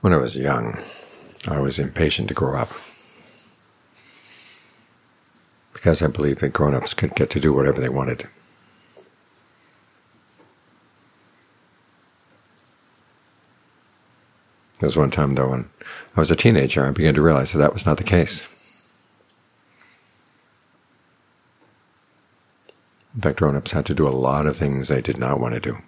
When I was young, I was impatient to grow up because I believed that grown-ups could get to do whatever they wanted. There was one time, though, when I was a teenager, I began to realize that that was not the case. In fact, grown-ups had to do a lot of things they did not want to do.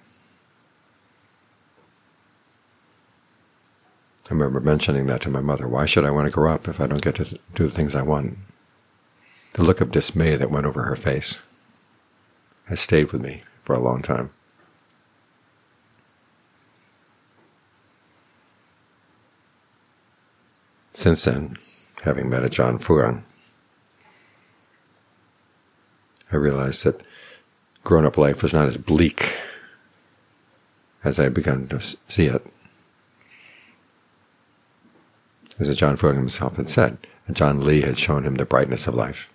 I remember mentioning that to my mother. Why should I want to grow up if I don't get to do the things I want? The look of dismay that went over her face has stayed with me for a long time. Since then, having met Ajahn Fuang, I realized that grown-up life was not as bleak as I had begun to see it. As Ajahn Fuang himself had said, Ajahn Lee had shown him the brightness of life.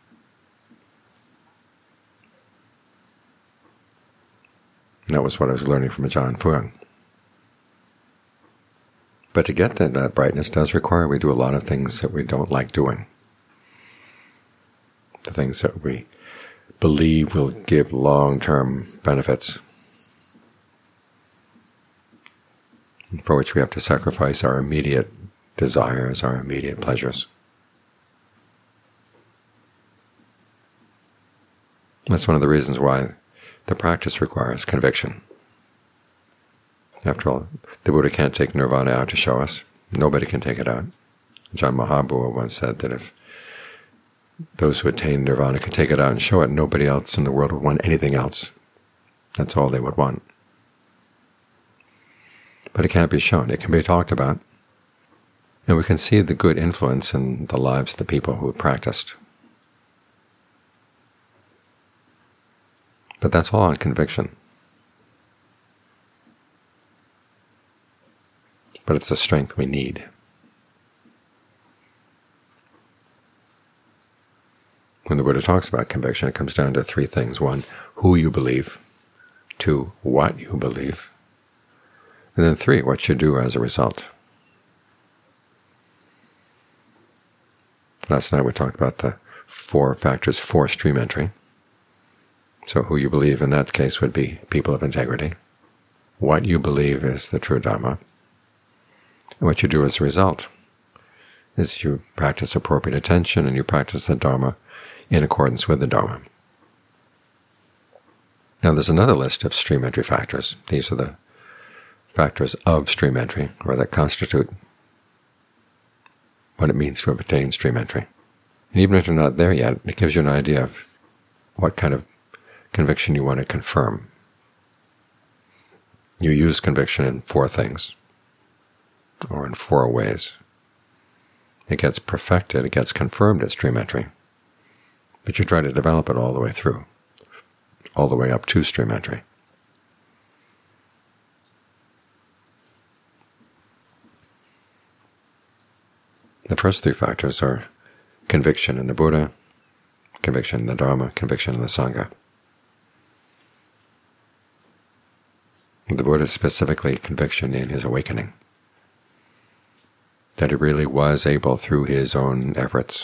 And that was what I was learning from Ajahn Fuang. But to get that brightness does require we do a lot of things that we don't like doing. The things that we believe will give long-term benefits, for which we have to sacrifice our immediate desires, our immediate pleasures. That's one of the reasons why the practice requires conviction. After all, the Buddha can't take nirvana out to show us. Nobody can take it out. Ajahn Mahabua once said that if those who attain nirvana could take it out and show it, nobody else in the world would want anything else. That's all they would want. But it can't be shown. It can be talked about. And we can see the good influence in the lives of the people who have practiced. But that's all on conviction. But it's a strength we need. When the Buddha talks about conviction, it comes down to three things. One, who you believe. Two, what you believe. And then three, what you do as a result. Last night we talked about the 4 factors for stream entry. So who you believe in that case would be people of integrity. What you believe is the true Dharma. And what you do as a result is you practice appropriate attention and you practice the Dharma in accordance with the Dharma. Now there's another list of stream entry factors. These are the factors of stream entry, or that constitute what it means to obtain stream entry. And even if you're not there yet, it gives you an idea of what kind of conviction you want to confirm. You use conviction in 4 things, or in 4 ways. It gets perfected, it gets confirmed at stream entry, but you try to develop it all the way through, all the way up to stream entry. The first 3 factors are conviction in the Buddha, conviction in the Dharma, conviction in the Sangha. The Buddha specifically conviction in his awakening, that he really was able through his own efforts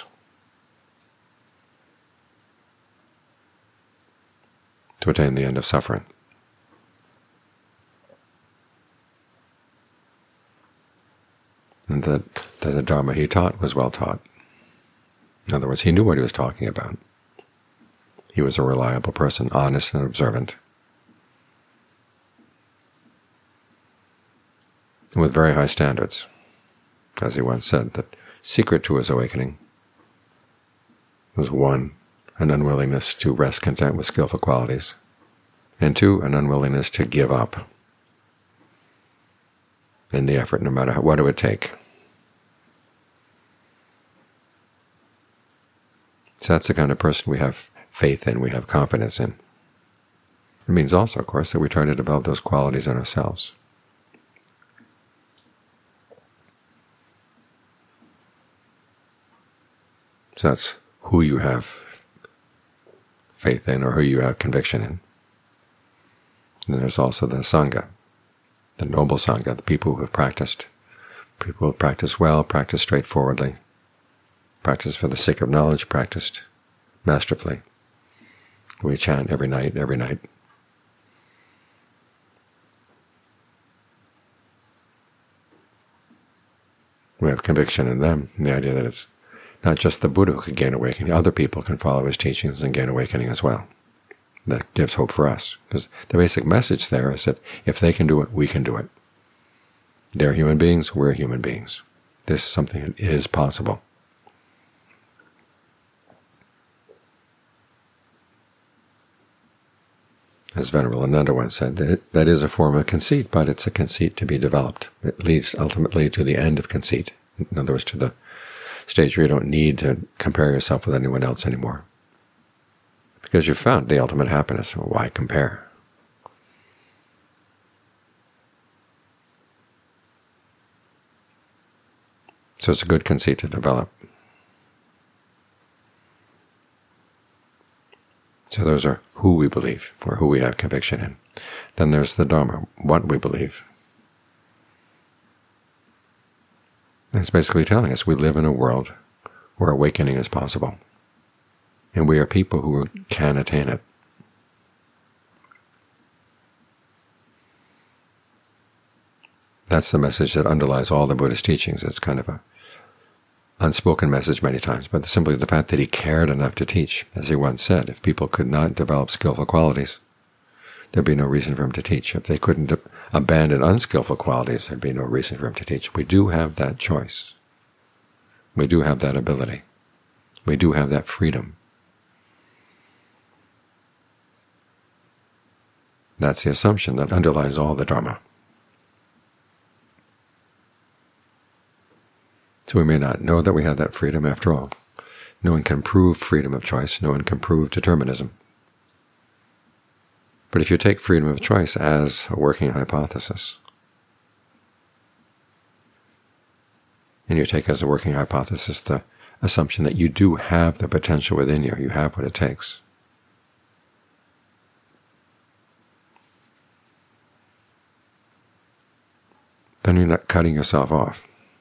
to attain the end of suffering. And that the Dharma he taught was well taught. In other words, he knew what he was talking about. He was a reliable person, honest and observant, and with very high standards. As he once said, the secret to his awakening was 1, an unwillingness to rest content with skillful qualities, and 2, an unwillingness to give up in the effort, no matter what it would take. So that's the kind of person we have faith in, we have confidence in. It means also, of course, that we try to develop those qualities in ourselves. So that's who you have faith in, or who you have conviction in. And then there's also the Sangha, the noble Sangha, the people who have practiced People practice well, practice straightforwardly, practice for the sake of knowledge, practiced masterfully. We chant every night, every night. We have conviction in them, in the idea that it's not just the Buddha who can gain awakening, other people can follow his teachings and gain awakening as well. That gives hope for us, because the basic message there is that if they can do it, we can do it. They're human beings, we're human beings. This is something that is possible. As Venerable Ananda once said, that is a form of conceit, but it's a conceit to be developed. It leads ultimately to the end of conceit. In other words, to the stage where you don't need to compare yourself with anyone else anymore, because you've found the ultimate happiness. Well, why compare? So it's a good conceit to develop. So those are who we believe, or who we have conviction in. Then there's the Dharma, what we believe. And it's basically telling us we live in a world where awakening is possible, and we are people who can attain it. That's the message that underlies all the Buddhist teachings. It's kind of a unspoken message many times, but simply the fact that he cared enough to teach. As he once said, if people could not develop skillful qualities, there'd be no reason for him to teach. If they couldn't abandon unskillful qualities, there'd be no reason for him to teach. We do have that choice. We do have that ability. We do have that freedom. That's the assumption that underlies all the Dharma. So we may not know that we have that freedom after all. No one can prove freedom of choice. No one can prove determinism. But if you take freedom of choice as a working hypothesis, and you take as a working hypothesis the assumption that you do have the potential within you, you have what it takes, then you're not cutting yourself off.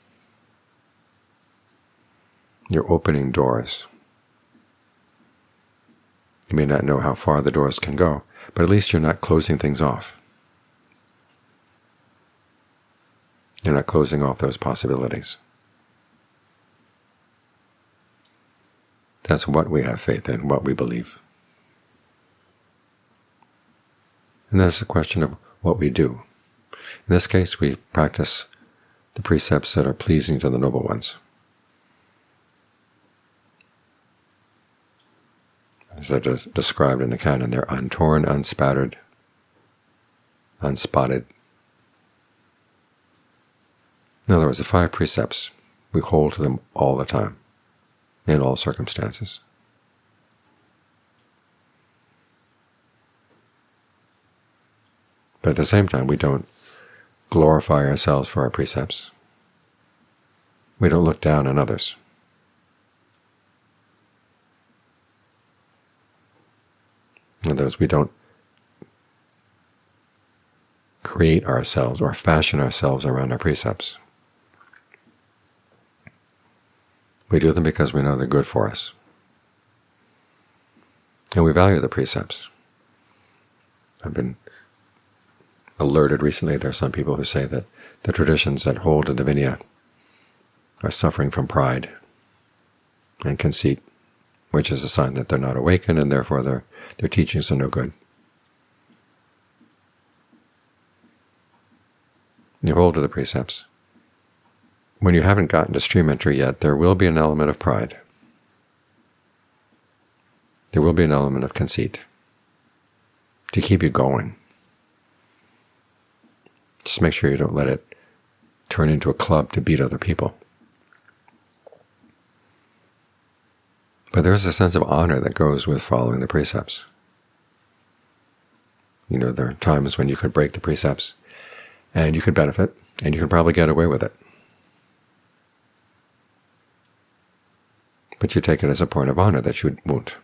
You're opening doors. You may not know how far the doors can go, but at least you're not closing things off. You're not closing off those possibilities. That's what we have faith in, what we believe. And that's the question of what we do. In this case, we practice the precepts that are pleasing to the Noble Ones. As they're described in the canon, they're untorn, unspattered, unspotted. In other words, the 5 precepts, we hold to them all the time, in all circumstances. But at the same time, we don't glorify ourselves for our precepts. We don't look down on others. In other words, we don't create ourselves or fashion ourselves around our precepts. We do them because we know they're good for us. And we value the precepts. I've been alerted recently, there are some people who say that the traditions that hold to the Vinaya are suffering from pride and conceit, which is a sign that they're not awakened, and therefore their teachings are no good. You hold to the precepts. When you haven't gotten to stream entry yet, there will be an element of pride. There will be an element of conceit to keep you going. Just make sure you don't let it turn into a club to beat other people. But there's a sense of honor that goes with following the precepts. You know, there are times when you could break the precepts and you could benefit, and you could probably get away with it. But you take it as a point of honor that you won't.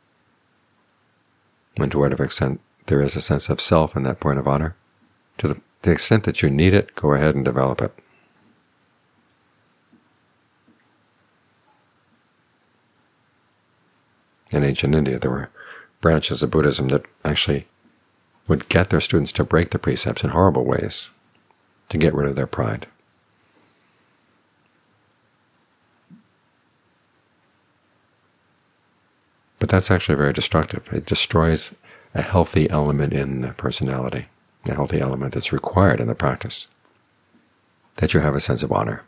And to whatever extent there is a sense of self in that point of honor, to To the extent that you need it, go ahead and develop it. In ancient India, there were branches of Buddhism that actually would get their students to break the precepts in horrible ways, to get rid of their pride. But that's actually very destructive. It destroys a healthy element in the personality, a healthy element that's required in the practice, that you have a sense of honor.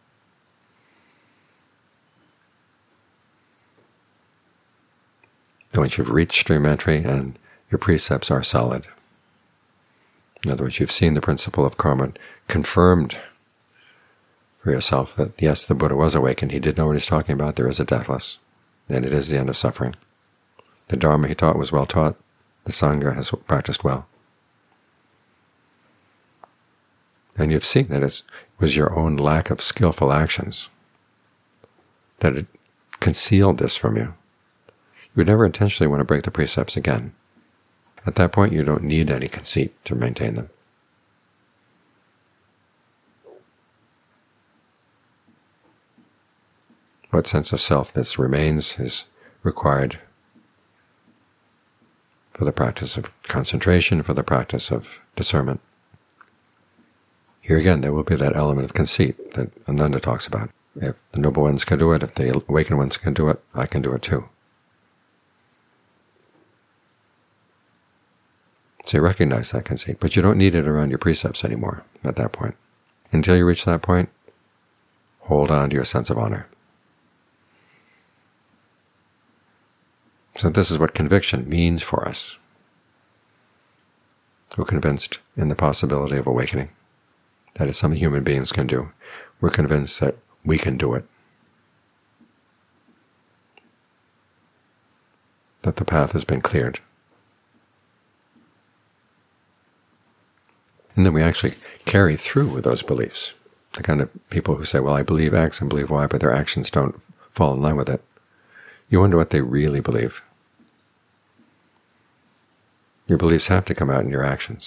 And once you've reached stream entry and your precepts are solid, in other words, you've seen the principle of karma confirmed for yourself that, yes, the Buddha was awakened, he did know what he's talking about, there is a deathless, and it is the end of suffering. The Dharma he taught was well taught, the Sangha has practiced well. And you've seen that it was your own lack of skillful actions that it concealed this from you. You would never intentionally want to break the precepts again. At that point, you don't need any conceit to maintain them. What sense of self this remains is required for the practice of concentration, for the practice of discernment. Here again, there will be that element of conceit that Ananda talks about. If the noble ones can do it, if the awakened ones can do it, I can do it too. So you recognize that conceit, but you don't need it around your precepts anymore at that point. Until you reach that point, hold on to your sense of honor. So this is what conviction means for us. We're convinced in the possibility of awakening. That is something human beings can do. We're convinced that we can do it. That the path has been cleared. And then we actually carry through with those beliefs. The kind of people who say, well, I believe X and believe Y, but their actions don't fall in line with it. You wonder what they really believe. Your beliefs have to come out in your actions.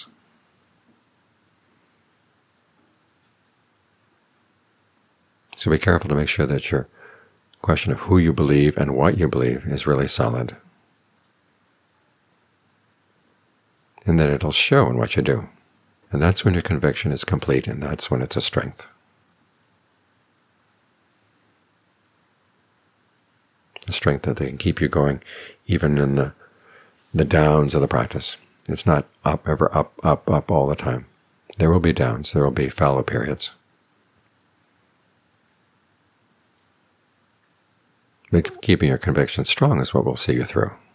So be careful to make sure that your question of who you believe and what you believe is really solid, and that it'll show in what you do. And that's when your conviction is complete, and that's when it's a strength. A strength that they can keep you going even in the downs of the practice. It's not up, ever up, up, up all the time. There will be downs. There will be fallow periods. But keeping your conviction strong is what will see you through.